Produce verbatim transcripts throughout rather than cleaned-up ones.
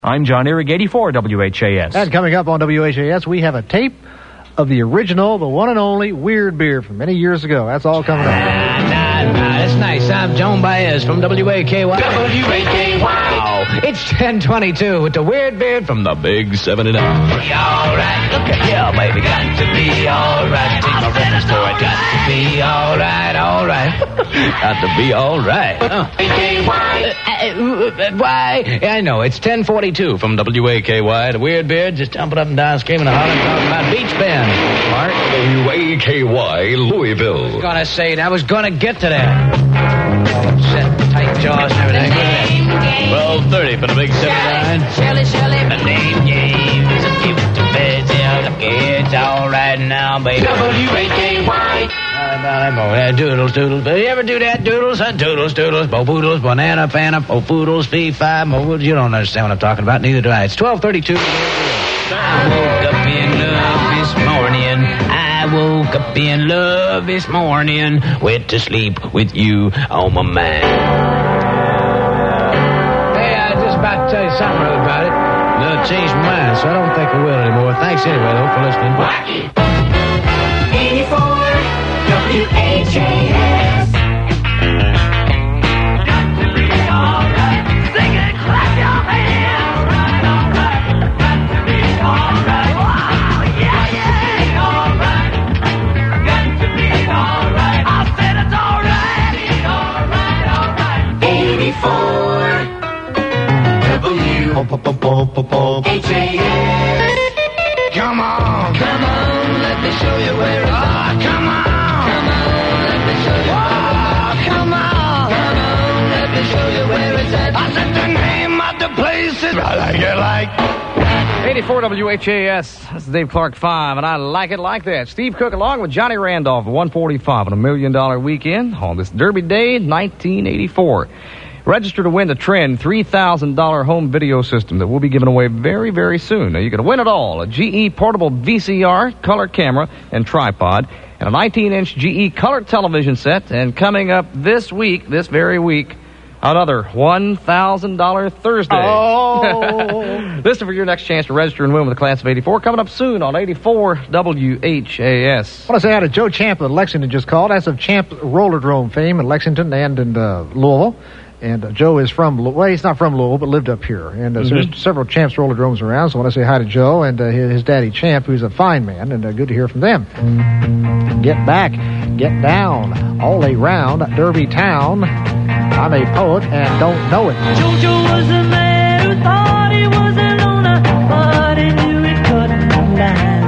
I'm John Eric, eighty-four W H A S. And coming up on W H A S, we have a tape of the original, the one and only Weird Beard from many years ago. That's all coming up. Nah, nah, nah, that's nice. I'm Joan Baez from W A K Y. W A K Y. Oh, it's ten twenty-two with the Weird Beard from the Big seventy-nine. Be all right. Look at you, baby. Got to be all right. Take my reference for it. Got to be all right, all right. Got to be all right. Oh. A K Y. Uh, uh, uh, why? Yeah, I know. It's ten forty-two from W A K Y. The Weird Beard just jumping up and down, screaming and hollering, talking about Beach Bend. Mark? W A K Y, Louisville. I was gonna say it. I was gonna get to that. All upset, tight jaws and everything. twelve thirty for the Big seventy-nine. Shirley, Shirley. The name games, a few to bed, yeah, it's all right now, baby. W A K Y. Uh, doodles, doodles. You ever do that? Doodles, uh, doodles, doodles, bo boodles, banana, fana, bo foodles, fee, fi, mo. You don't understand what I'm talking about. Neither do I. It's twelve thirty-two. I woke up in love this morning. I woke up in love this morning. Went to sleep with you on my mind. Hey, I was just about to tell you something about it. I changed my mind, so I don't think I will anymore. Thanks anyway, though, for listening. Wacky. eighty-four W H A S. Got to be all right. Sing it, clap your hands. All right, all right. Got to be all right. Wow, yeah, yeah. All right. Got to be all right. I said it's all right. All right, all right. eighty-four W H A S. Come on. Come on, let me show you where it's at. Come on. Come on, let me show you where it's at. Come on. Come on, let me show you where it's at. I said the name of the place is I like it like. eighty-four W H A S. This is Dave Clark five, and I like it like that. Steve Cook along with Johnny Randolph, one forty-five on a Million Dollar Weekend on this Derby Day, nineteen eighty-four. Register to win the Trend three thousand dollars home video system that will be given away very, very soon. Now, you can win it all. A G E portable V C R, color camera, and tripod, and a nineteen inch G E color television set. And coming up this week, this very week, another one thousand dollars Thursday. Oh! Listen for your next chance to register and win with the class of eighty-four. Coming up soon on eighty-four W H A S. I want to say hi to Joe Champ of Lexington just called. That's of Champ Rollerdrome fame in Lexington and in uh, Louisville. And uh, Joe is from, well, he's not from Louisville, but lived up here. And uh, mm-hmm. so there's several Champs Rollerdromes around, so I want to say hi to Joe and uh, his, his daddy Champ, who's a fine man, and uh, good to hear from them. Get back, get down, all around Derby town. I'm a poet and don't know it. Jojo was a man who thought he was a loner, but he knew he couldn't last.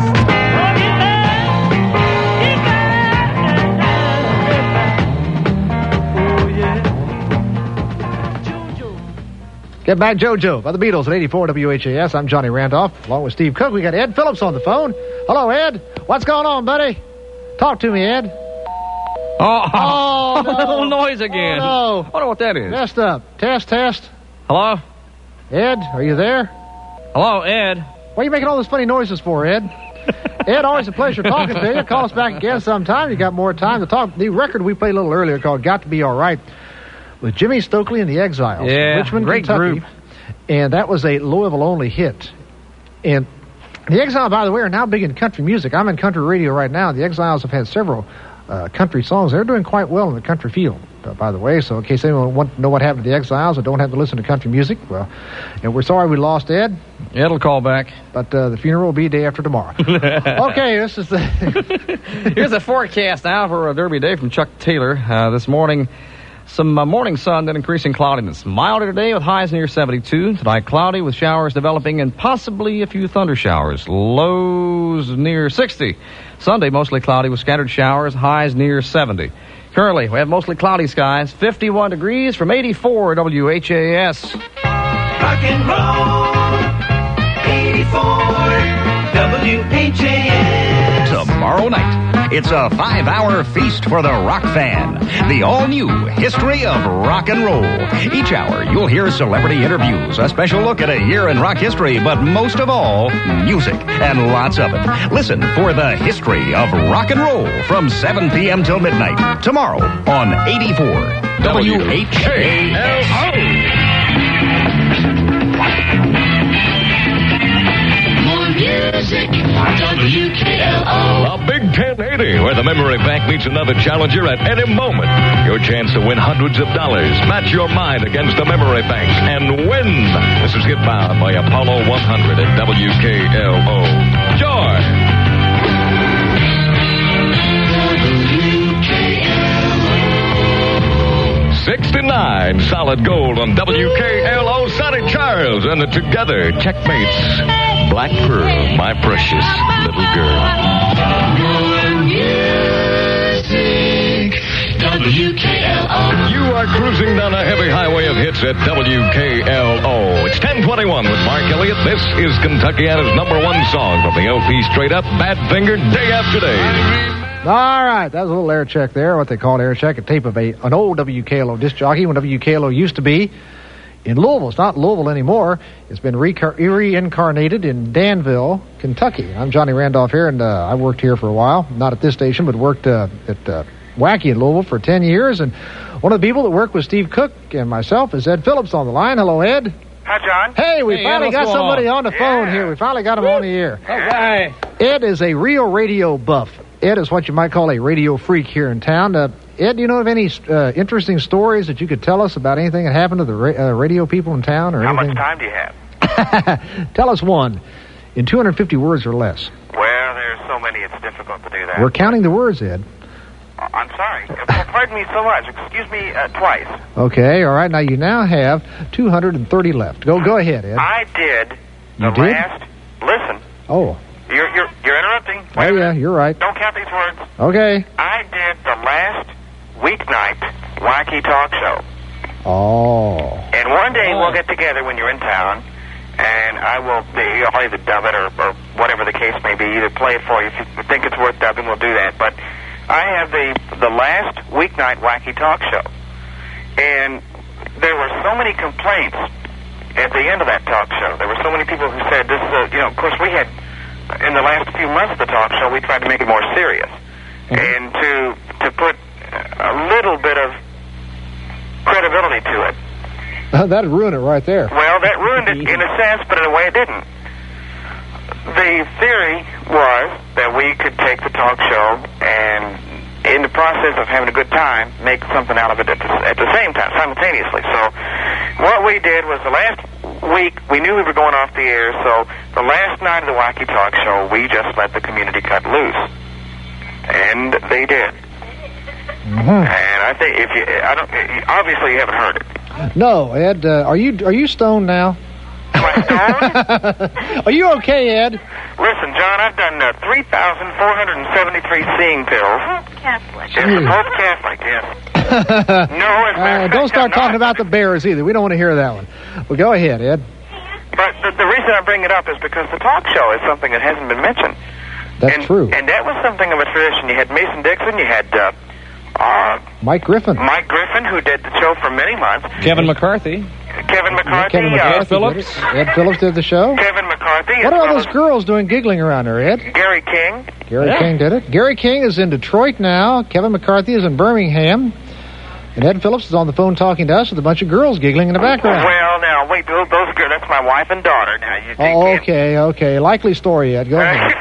Get back, JoJo by the Beatles at eighty-four W H A S. I'm Johnny Randolph, along with Steve Cook. We got Ed Phillips on the phone. Hello, Ed. What's going on, buddy? Talk to me, Ed. Oh, Oh, no. little noise again. Oh, no. I wonder what that is. Messed up. Test, test. Hello? Ed, are you there? Hello, Ed. What are you making all those funny noises for, Ed? Ed, always a pleasure talking to you. Call us back again sometime. You got more time to talk. The record we played a little earlier called Got to Be All Right with Jimmy Stokely and the Exiles. Yeah, Richmond, great Kentucky. group. And that was a Louisville-only hit. And the Exiles, by the way, are now big in country music. I'm in country radio right now. The Exiles have had several uh, country songs. They're doing quite well in the country field, uh, by the way. So in case anyone want to know what happened to the Exiles or don't have to listen to country music, well, and we're sorry we lost Ed. It'll call back. But uh, the funeral will be day after tomorrow. Okay, this is the... Here's a forecast now for a Derby Day from Chuck Taylor. Uh, this morning, some uh, morning sun, then increasing cloudiness. Milder today with highs near seventy-two. Tonight, cloudy with showers developing and possibly a few thunder showers. Lows near sixty. Sunday, mostly cloudy with scattered showers. Highs near seventy. Currently, we have mostly cloudy skies. fifty-one degrees from eighty-four W H A S. Rock and roll. eighty-four W H A S. Tomorrow night, it's a five-hour feast for the rock fan. The all-new History of Rock and Roll. Each hour, you'll hear celebrity interviews, a special look at a year in rock history, but most of all, music, and lots of it. Listen for the History of Rock and Roll from seven p.m. till midnight. Tomorrow on eighty-four W H A S. ten eighty, where the Memory Bank meets another challenger at any moment. Your chance to win hundreds of dollars. Match your mind against the Memory Bank and win. This is Hitbound by Apollo one hundred at W K L O. Joy! sixty-nine solid gold on W K L O. Sonny Charles and the Together Checkmates. Black Pearl, my precious little girl. W K L O. You are cruising down a heavy highway of hits at W K L O. It's ten twenty-one with Mark Elliott. This is Kentuckiana's number one song from the L P Straight Up, Badfinger, Day After Day. All right, that was a little air check there, what they call air check, a tape of a an old W K L O disc jockey when W K L O used to be in Louisville. It's not Louisville anymore. It's been recar- reincarnated in Danville, Kentucky. I'm Johnny Randolph here, and uh, I worked here for a while. Not at this station, but worked uh, at uh, Wacky in Louisville for ten years. And one of the people that worked with Steve Cook and myself is Ed Phillips on the line. Hello, Ed. Hi, John. Hey, we Hey, finally Ed, got what's going somebody on? on the phone Yeah. here. We finally got him on the air. Okay. Ed is a real radio buff. Ed is what you might call a radio freak here in town. Uh, Ed, do you know of any uh, interesting stories that you could tell us about anything that happened to the ra- uh, radio people in town? Or How anything? much time do you have? Tell us one in two hundred fifty words or less. Well, there's so many, it's difficult to do that. We're counting the words, Ed. Uh, I'm sorry. Uh, Pardon me so much. Excuse me uh, twice. Okay, all right. Now you now have two hundred thirty left. Go, go ahead, Ed. I did the You did? last... Listen, Oh, you're, you're, you're interrupting. Wait oh a yeah, minute. you're right. Don't count these words. Okay. I did the last weeknight wacky talk show. Oh, And one day we'll get together when you're in town, and I will be, I'll either dub it or, or whatever the case may be, either play it for you. If you think it's worth dubbing, we'll do that. But I have the the last weeknight wacky talk show, and there were so many complaints at the end of that talk show. There were so many people who said this. Uh, you know, of course, we had in the last few months of the talk show, we tried to make it more serious, and to to put a little bit of credibility to it. that'd ruin it right there. Well, that ruined it in a sense, but in a way it didn't. The theory was that we could take the talk show and, in the process of having a good time, make something out of it at the, at the same time, simultaneously. So what we did was the last week, we knew we were going off the air, so the last night of the Wacky Talk Show, we just let the community cut loose. And they did. Mm-hmm. And I think if you, I don't, obviously you haven't heard it. No, Ed, uh, are you are you stoned now? Am I stoned? Are you okay, Ed? Listen, John, I've done uh, three thousand four hundred seventy-three seeing pills. Catholic. Yes, the Pope Catholic, yes. No, as a matter Uh, of don't fact, start I'm talking not. about the Bears either. We don't want to hear that one. Well, go ahead, Ed. But the, the reason I bring it up is because the talk show is something that hasn't been mentioned. That's and, true. And that was something of a tradition. You had Mason Dixon, you had uh, uh, Mike Griffin. Mike Griffin, who did the show for many months. Kevin McCarthy. Kevin McCarthy. Kevin uh, McCarthy Ed Phillips. did it. Ed Phillips did the show. Kevin McCarthy. What as are all well those as girls doing giggling around there, Ed? Gary King. Gary Yeah. King did it. Gary King is in Detroit now. Kevin McCarthy is in Birmingham. And Ed Phillips is on the phone talking to us with a bunch of girls giggling in the background. Well, now, wait, those, those girls, that's my wife and daughter. Now, you, you Oh, can't- okay, okay. Likely story, Ed. Go ahead.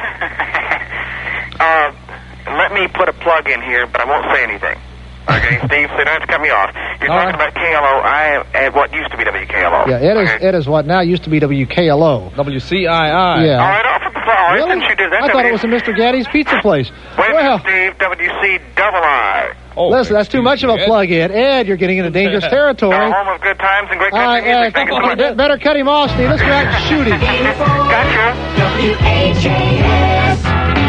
uh, let me put a plug in here, but I won't say anything. Okay, Steve, so you don't have to cut me off. You're All talking right. about K L O. I am at what used to be W K L O. Yeah, Ed is, Okay. Ed is what now used to be W K L O. W C I I. Yeah. All right, off with the all right, Really? since you did that. I thought W- it was a Mister Gaddy's Pizza Place. Wait a Well, minute, Steve. W C double I. Oh, listen, that's too much of a Ed. plug, Ed. Ed, you're getting into dangerous territory. The home of good times and great All country right, music. Ed, Thank you so much. be- better cut him off, Steve. Let's go out and shoot him. Gotcha. W H A S.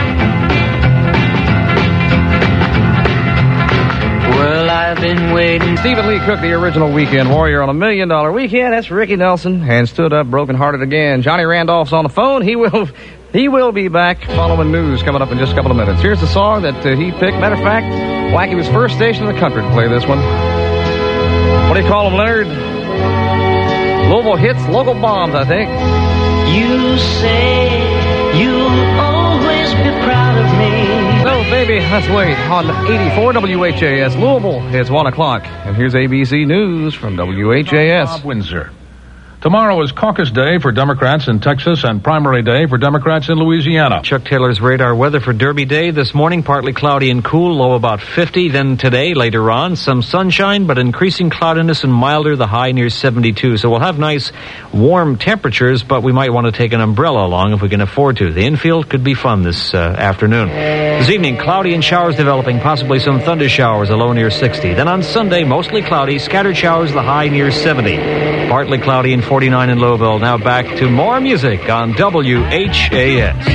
Well, I've been waiting. Stephen Lee Cook, the original weekend warrior on a million dollar weekend. That's Ricky Nelson, and stood up broken-hearted again. Johnny Randolph's on the phone. He will he will be back following news coming up in just a couple of minutes. Here's the song that uh, he picked. Matter of fact, Wacky was first station in the country to play this one. What do you call them, Leonard? Louisville hits, local bombs, I think. You say you'll always be proud of me. So, baby, let's wait. On eighty-four W H A S Louisville, it's one o'clock. And here's A B C News from W H A S. Bob Windsor. Tomorrow is caucus day for Democrats in Texas and primary day for Democrats in Louisiana. Chuck Taylor's radar weather for Derby Day. This morning, partly cloudy and cool, low about fifty. Then today, later on, some sunshine, but increasing cloudiness and milder, the high near seventy-two. So we'll have nice, warm temperatures, but we might want to take an umbrella along if we can afford to. The infield could be fun this uh, afternoon. This evening, cloudy and showers developing, possibly some thunder showers, a low near sixty. Then on Sunday, mostly cloudy, scattered showers, the high near seventy. Partly cloudy and forty-nine in Lowville. Now back to more music on W H A S.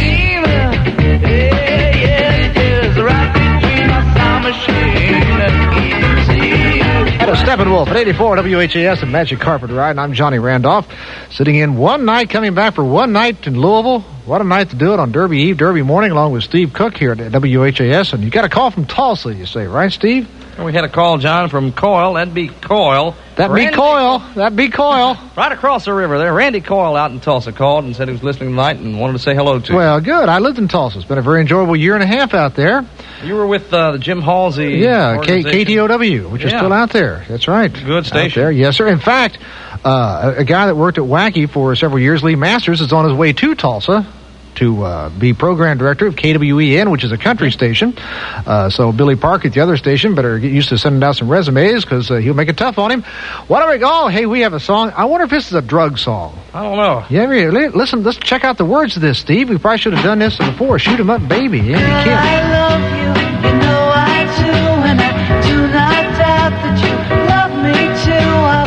At a Steppenwolf at eighty-four W H A S and Magic Carpet Ride, and I'm Johnny Randolph, sitting in one night, coming back for one night in Louisville. What a night to do it on Derby Eve, Derby morning, along with Steve Cook here at W H A S. And you got a call from Tulsa, you say, right, Steve? We had a call, John, from Coyle. That'd be Coyle. That'd be Coyle. That'd be Coyle. Right across the river there. Randy Coyle out in Tulsa called and said he was listening tonight and wanted to say hello to you. Well, good. I lived in Tulsa. It's been a very enjoyable year and a half out there. You were with uh, the Jim Halsey Yeah, K- KTOW, which is Yeah. still out there. That's right. Good station. Out there. Yes, sir. In fact, uh, a, a guy that worked at Wacky for several years, Lee Masters, is on his way to Tulsa to uh, be program director of K W E N, which is a country station. Uh, so Billy Park at the other station better get used to sending out some resumes because uh, he'll make it tough on him. What do we go? Oh, hey, we have a song. I wonder if this is a drug song. I don't know. Yeah, really, listen, let's check out the words of this, Steve. We probably should have done this before. Shoot 'em up, baby. Andy Kim. I love you, you know I do, and I do not doubt that you love me too. Ah,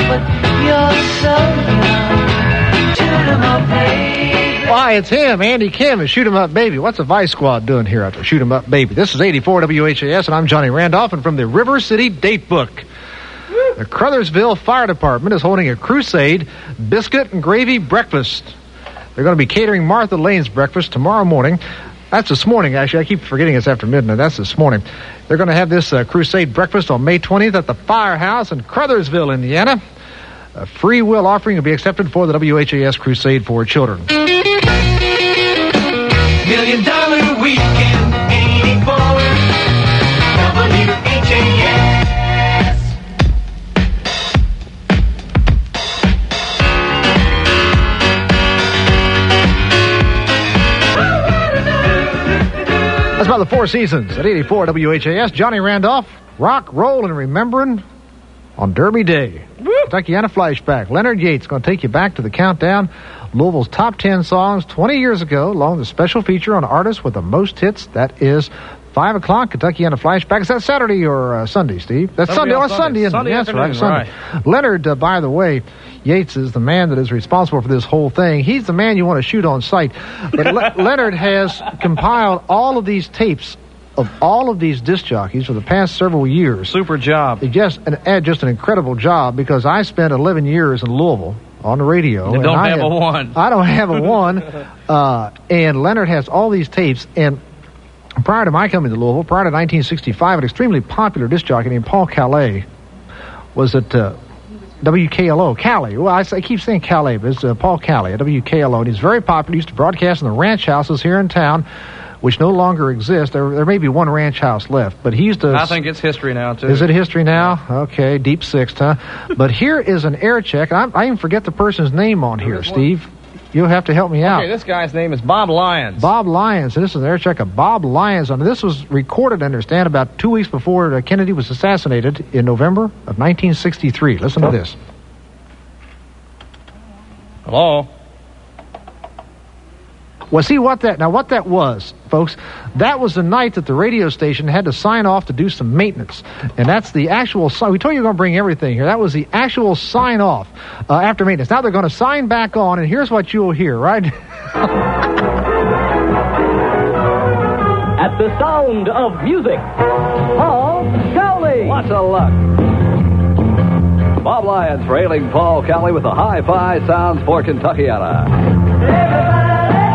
but you're so young. Shoot 'em up, baby. Why, it's him, Andy Kim, and Shoot 'em Up Baby. What's the Vice Squad doing here after Shoot 'em Up Baby? This is eighty-four W H A S, and I'm Johnny Randolph, and from the River City Date Book. The Crothersville Fire Department is holding a crusade biscuit and gravy breakfast. They're going to be catering Martha Lane's breakfast tomorrow morning. That's this morning, actually. I keep forgetting it's after midnight. That's this morning. They're going to have this uh, crusade breakfast on May twentieth at the Firehouse in Crothersville, Indiana. A free will offering will be accepted for the W H A S Crusade for Children. Million Dollar Weekend, eighty-four W H A S. That's about the Four Seasons at eighty-four W H A S. Johnny Randolph, rock, roll, and remembering on Derby Day. Kentuckiana Flashback. Leonard Yates going to take you back to the countdown. Louisville's top ten songs twenty years ago, along with a special feature on artists with the most hits. That is five o'clock, Kentuckiana Flashback. Is that Saturday or uh, Sunday, Steve? That's That'll Sunday. be on Oh, Sunday, isn't Sunday it? That's right, afternoon, Sunday. Leonard, uh, by the way, Yates is the man that is responsible for this whole thing. He's the man you want to shoot on sight. But Le- Leonard has compiled all of these tapes of all of these disc jockeys for the past several years. Super job. Just an, uh, just an incredible job, because I spent eleven years in Louisville on the radio. You and don't I have a one. I don't have a one. Uh, and Leonard has all these tapes. And prior to my coming to Louisville, prior to nineteen sixty-five, an extremely popular disc jockey named Paul Calais was at uh, W K L O. Calais. Well, I, I keep saying Calais, but it's uh, Paul Calais at W K L O. And he's very popular. He used to broadcast in the ranch houses here in town, which no longer exist. There, there may be one ranch house left, but he used to... I think it's history now, too. Is it history now? Okay, deep sixth, huh? But here is an air check. I, I even forget the person's name on here, Steve. You'll have to help me out. Okay, this guy's name is Bob Lyons. Bob Lyons. And this is an air check of Bob Lyons. And this was recorded, I understand, about two weeks before uh, Kennedy was assassinated in November of nineteen sixty-three. Listen to this. Hello? Well, see what that, now what that was, folks, that was the night that the radio station had to sign off to do some maintenance. And that's the actual, we told you we're going to bring everything here. That was the actual sign off uh, after maintenance. Now they're going to sign back on, and here's what you'll hear, right? At the sound of music, Paul Cowley. Lots of luck. Bob Lyons for ailing Paul Cowley with the hi-fi sounds for Kentuckiana.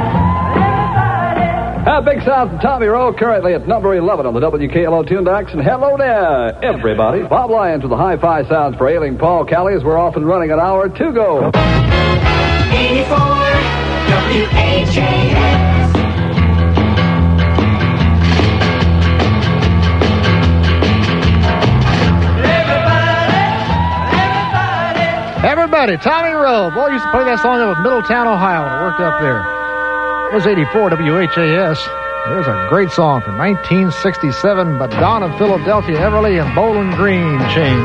Uh, big sound from Tommy Rowe, currently at number eleven on the W K L O Tunebox. And hello there, everybody. Bob Lyons with the hi-fi sounds for ailing Paul Cowley, as we're off and running an hour to go. eighty-four W H A S. buddy, Tommy Rowe. Boy, used to play that song up at Middletown, Ohio when I worked up there. It was eighty-four W H A S. There's a great song from nineteen sixty-seven by Don of Philadelphia, Everly, and Bowling Green Chain.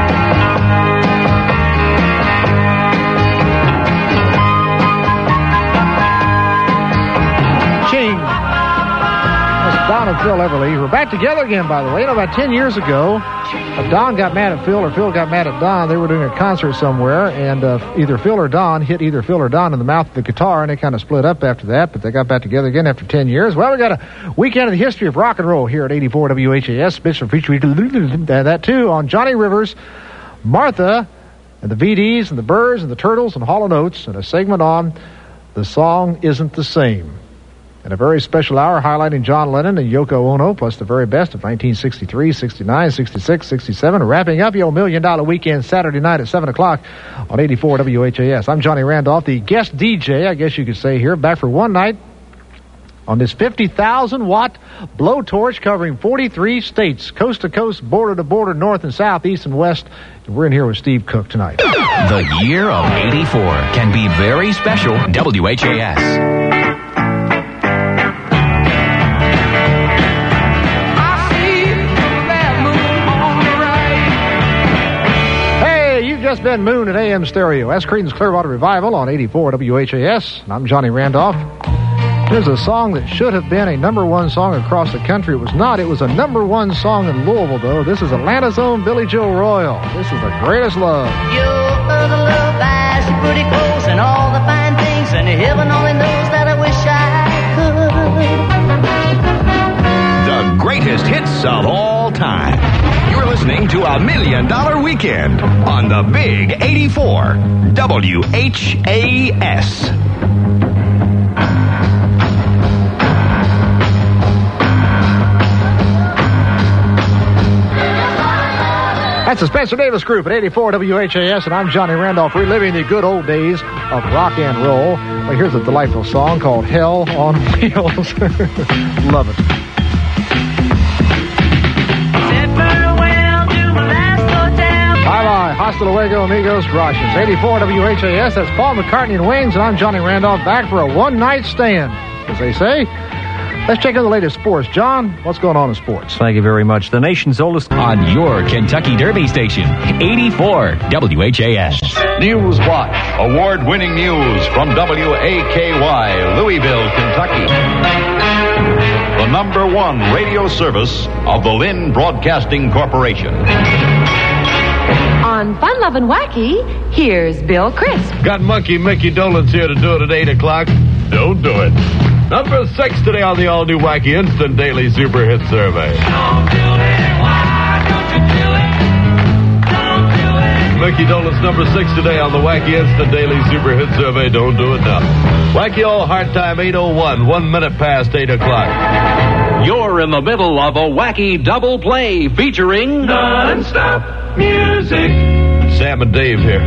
Chain. That's Don and Phil Everly. We're back together again, by the way. You know, about ten years ago, uh, Don got mad at Phil, or Phil got mad at Don. They were doing a concert somewhere, and uh, either Phil or Don hit either Phil or Don in the mouth of the guitar, and they kind of split up after that, but they got back together again after ten years. Well, we got a weekend of the history of rock and roll here at eighty-four W H A S. Special feature, that too, on Johnny Rivers, Martha, and the V Ds, and the Byrds, and the Turtles, and Hall and Oates, and a segment on The Song Isn't the Same. And a very special hour highlighting John Lennon and Yoko Ono, plus the very best of nineteen sixty-three, sixty-nine, sixty-six, sixty-seven. Wrapping up your Million Dollar Weekend Saturday night at seven o'clock on eighty-four W H A S. I'm Johnny Randolph, the guest D J, I guess you could say here, back for one night on this fifty thousand watt blowtorch covering forty-three states, coast to coast, border to border, north and south, east and west. We're in here with Steve Cook tonight. The year of eighty-four can be very special. W H A S. Just been Moon at A M Stereo. That's Creedence Clearwater Revival on eighty-four W H A S. And I'm Johnny Randolph. Here's a song that should have been a number one song across the country. It was not. It was a number one song in Louisville, though. This is Atlanta's own Billy Joe Royal. This is The Greatest Love. Your other love eyes are pretty close, and all the fine things, and heaven only knows that I wish I could. The greatest hits of all time. You're listening to A Million Dollar Weekend on the Big eighty-four W H A S. That's the Spencer Davis Group at eighty-four W H A S, and I'm Johnny Randolph, reliving the good old days of rock and roll. Well, here's a delightful song called Hell on Wheels. Love it. Bye-bye. Hasta luego, amigos, gracias. eighty-four W H A S, that's Paul McCartney and Wings, and I'm Johnny Randolph, back for a one-night stand, as they say. Let's check out the latest sports. John, what's going on in sports? Thank you very much. The nation's oldest... On your Kentucky Derby station, eighty-four W H A S. News Watch. Award-winning news from W A K Y, Louisville, Kentucky. The number one radio service of the Lynn Broadcasting Corporation. On Fun Lovin' Wacky, here's Bill Crisp. Got Monkey Mickey Dolenz here to do it at eight o'clock. Don't do it. Number six today on the all-new Wacky Instant Daily Super Hit Survey. Don't do it, why don't you do it? Don't do it. Mickey Dolenz, number six today on the Wacky Instant Daily Super Hit Survey. Don't do it now. Wacky All Heart Time, eight oh one, one minute past eight o'clock. You're in the middle of a wacky double play featuring non-stop music. Sam and Dave here.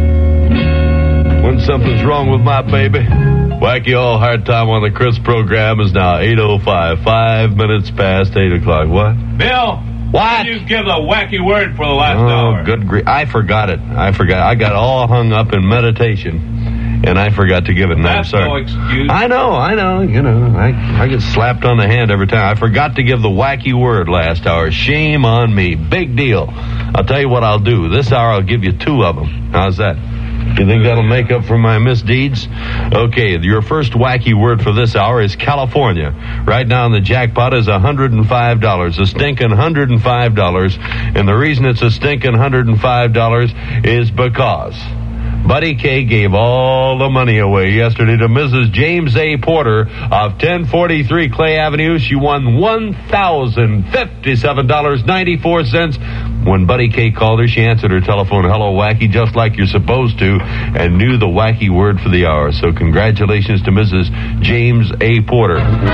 When something's wrong with my baby, Wacky All Hard Time on the Chris program is now eight oh five, five minutes past eight o'clock. What? Bill, what? You give the wacky word for the last oh, hour. Good grief. I forgot it. I forgot. I got all hung up in meditation, and I forgot to give it. And I'm That's sorry. no excuse. I know, I know. You know, I, I get slapped on the hand every time. I forgot to give the wacky word last hour. Shame on me. Big deal. I'll tell you what I'll do. This hour I'll give you two of them. How's that? You think that'll make up for my misdeeds? Okay, your first wacky word for this hour is California. Right now the jackpot is one hundred five dollars. A stinking one hundred five dollars. And the reason it's a stinking one hundred five dollars is because Buddy K gave all the money away yesterday to Missus James A. Porter of ten forty-three Clay Avenue. She won one thousand fifty-seven dollars and ninety-four cents. When Buddy K called her, she answered her telephone, hello, wacky, just like you're supposed to, and knew the wacky word for the hour. So congratulations to Missus James A. Porter.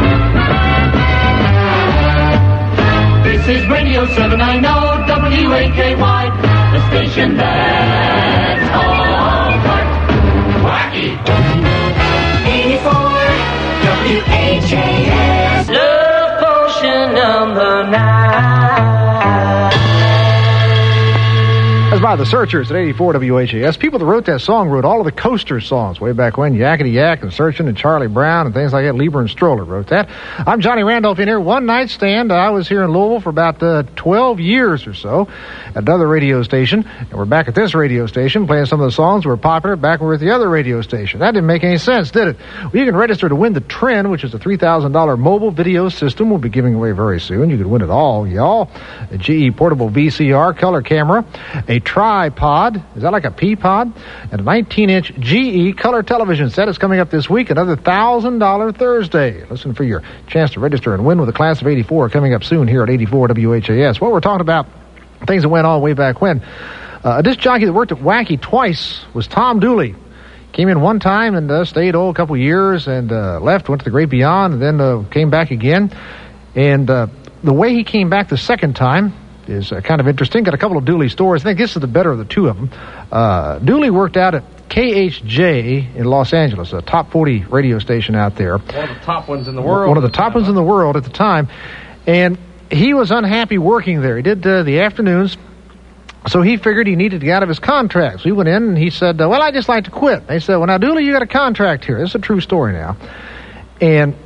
This is Radio seven ninety W A K Y, the station that's all heart. Wacky. eighty-four W H A S. Love potion number nine. As by the Searchers at eighty-four W H A S. People that wrote that song wrote all of the Coaster songs way back when. Yakety Yak and Searchin' and Charlie Brown and things like that. Lieber and Stroller wrote that. I'm Johnny Randolph in here. One night stand. I was here in Louisville for about uh, twelve years or so at another radio station. And we're back at this radio station playing some of the songs that were popular back when we were at the other radio station. That didn't make any sense, did it? Well, you can register to win the Trend, which is a three thousand dollars mobile video system we'll be giving away very soon. You could win it all, y'all. A G E portable V C R color camera, a tripod, is that like a pea pod? And a nineteen inch G E color television set is coming up this week, another one thousand dollars Thursday. Listen for your chance to register and win with the class of eighty-four coming up soon here at eighty-four W H A S. What we're talking about, things that went on way back when. Uh, a disc jockey that worked at Wacky twice was Tom Dooley. Came in one time and uh, stayed oh, a couple years and uh, left, went to the Great Beyond, and then uh, came back again. And uh, the way he came back the second time is uh, kind of interesting. Got a couple of Dooley stories. I think this is the better of the two of them. Uh, Dooley worked out at K H J in Los Angeles, a top forty radio station out there. One of the top ones in the world. One of the top ones in the world at the time. And he was unhappy working there. He did uh, the afternoons. So he figured he needed to get out of his contract. So he went in and he said, uh, well, I'd just like to quit. They said, well, now, Dooley, you got a contract here. This is a true story now. And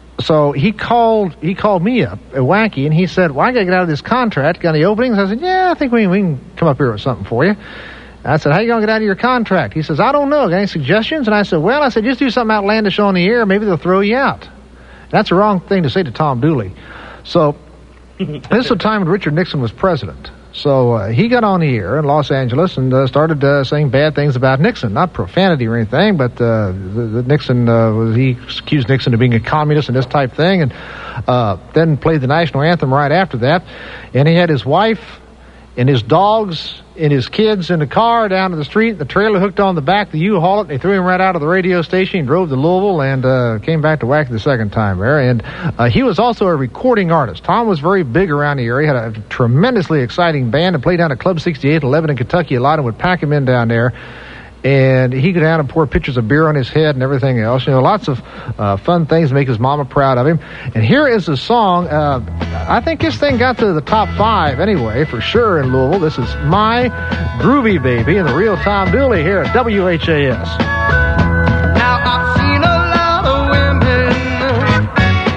so he called he called me up at Wacky, and he said, well, I got to get out of this contract. Got any openings? I said, yeah, I think we, we can come up here with something for you. I said, how you going to get out of your contract? He says, I don't know. Got any suggestions? And I said, well, I said, just do something outlandish on the air. Maybe they'll throw you out. That's the wrong thing to say to Tom Dooley. So this is the time when Richard Nixon was president. So uh, he got on the air in Los Angeles and uh, started uh, saying bad things about Nixon. Not profanity or anything, but uh, the, the Nixon, uh, was, he accused Nixon of being a communist and this type thing, and uh, then played the national anthem right after that. And he had his wife and his dogs and his kids in the car down to the street. The trailer hooked on the back, the U-Haul it, and they threw him right out of the radio station. He drove to Louisville and uh, came back to Wacky the second time there. And uh, he was also a recording artist. Tom was very big around the area. He had a tremendously exciting band and played down at Club sixty-eight in Lebanon, Kentucky a lot, and would pack him in down there. And he'd go down and pour pitchers of beer on his head and everything else. You know, lots of uh, fun things to make his mama proud of him. And here is a song. Uh, I think this thing got to the top five anyway, for sure, in Louisville. This is My Groovy Baby and the real Tom Dooley here at W H A S. Now I've seen a lot of women.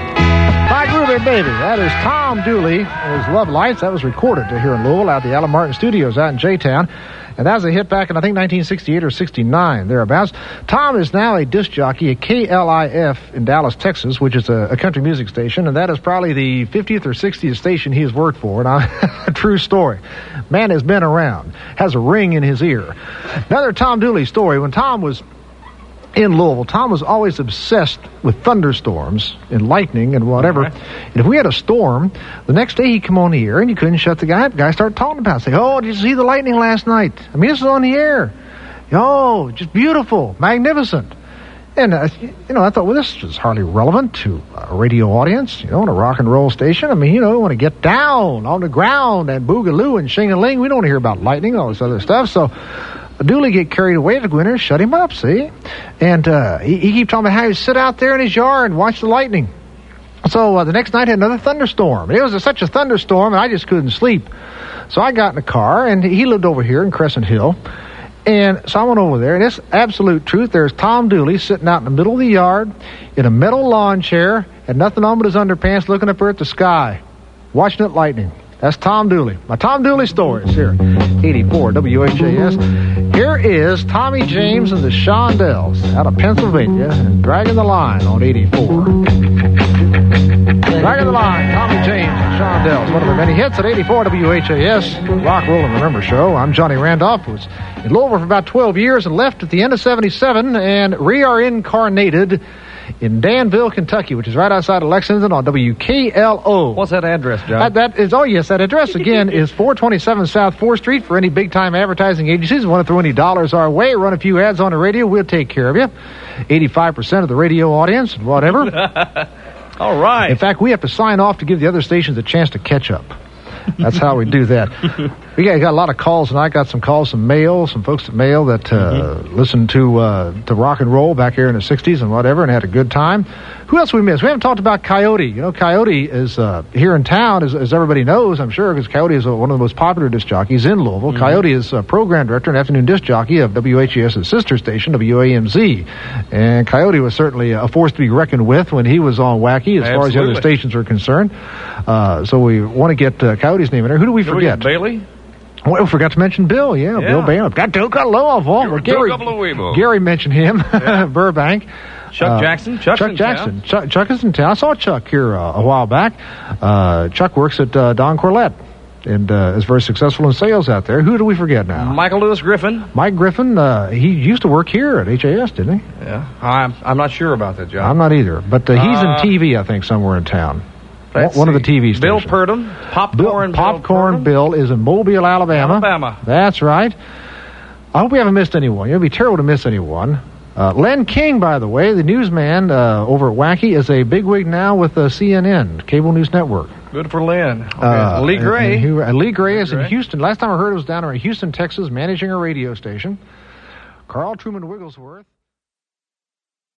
My Groovy Baby. That is Tom Dooley and his Love Lights. That was recorded here in Louisville at the Alan Martin Studios out in J-Town. And that was a hit back in, I think, nineteen sixty-eight or sixty-nine, thereabouts. Tom is now a disc jockey at K L I F in Dallas, Texas, which is a, a country music station, and that is probably the fiftieth or sixtieth station he has worked for. And I, a true story. Man has been around, has a ring in his ear. Another Tom Dooley story. When Tom was in Louisville, Tom was always obsessed with thunderstorms and lightning and whatever. Okay. And if we had a storm, the next day he'd come on the air and you couldn't shut the guy up. The guy started talking about it. Say, oh, did you see the lightning last night? I mean, this is on the air. Oh, just beautiful, magnificent. And, uh, you know, I thought, well, this is hardly relevant to a radio audience, you know, on a rock and roll station. I mean, you know, we want to get down on the ground and boogaloo and shing-a-ling. We don't want to hear about lightning and all this other stuff. So Dooley get carried away at the winter, shut him up, see? And uh, he, he keep talking about how he'd sit out there in his yard and watch the lightning. So uh, the next night had another thunderstorm. It was a, such a thunderstorm, and I just couldn't sleep. So I got in the car, and he lived over here in Crescent Hill. And so I went over there, and it's absolute truth. There's Tom Dooley sitting out in the middle of the yard in a metal lawn chair, had nothing on but his underpants, looking up there at the sky, watching it lightning. That's Tom Dooley. My Tom Dooley stories here, eighty-four W H A S. Here is Tommy James and the Shondells out of Pennsylvania and Dragging the Line on eighty-four. Dragging the Line, Tommy James and Shondells. One of their many hits at eighty-four W H A S. Rock, Roll, and Remember show. I'm Johnny Randolph. Was in Louisville for about twelve years and left at the end of seventy-seven and re-incarnated in Danville, Kentucky, which is right outside of Lexington on W K L O. What's that address, John? That, that is, oh, yes, that address, again, is four twenty-seven South fourth Street. For any big-time advertising agencies want to throw any dollars our way, run a few ads on the radio, we'll take care of you. eighty-five percent of the radio audience, whatever. All right. In fact, we have to sign off to give the other stations a chance to catch up. That's how we do that. We got, got a lot of calls tonight. Got some calls, some mail, some folks at mail that uh, mm-hmm. listened to uh, to rock and roll back here in the sixties and whatever, and had a good time. Who else we missed? We haven't talked about Coyote. You know, Coyote is uh, here in town, as, as everybody knows, I'm sure, because Coyote is uh, one of the most popular disc jockeys in Louisville. Mm-hmm. Coyote is uh, program director and afternoon disc jockey of W H E S's sister station, W A M Z. And Coyote was certainly a force to be reckoned with when he was on Wacky, as Absolutely. far as the other stations are concerned. Uh, so we want to get uh, Coyote's name in there. Who do we Did forget? We get Bailey? Well, we forgot to mention Bill, yeah, Yeah. Bill Bailey. Got Duke of Louisville. You're Gary, Duke of Louisville. Gary mentioned him, Yeah. Burbank. Chuck Uh, Jackson? Chuck's Chuck in Jackson. town. Chuck, Chuck is in town. I saw Chuck here uh, a while back. Uh, Chuck works at uh, Don Corlett and uh, is very successful in sales out there. Who do we forget now? Michael Lewis Griffin. Mike Griffin. Uh, he used to work here at H A S, didn't he? Yeah. I'm, I'm not sure about that, John. I'm not either. But uh, he's Uh, in T V, I think, somewhere in town. One, Let's one of the see. T V Bill stations. Purdom. Popcorn. Bill, Popcorn Bill is in Mobile, Alabama. Alabama. That's right. I hope we haven't missed anyone. It would be terrible to miss anyone. Uh, Len King, by the way, the newsman uh, over at Wacky, is a bigwig now with uh, C N N, Cable News Network. Good for Lynn. Okay. Uh, Lee Gray. and- and he- uh, Lee Gray is Gray. in Houston. Last time I heard it was down there in Houston, Texas, managing a radio station. Carl Truman Wigglesworth.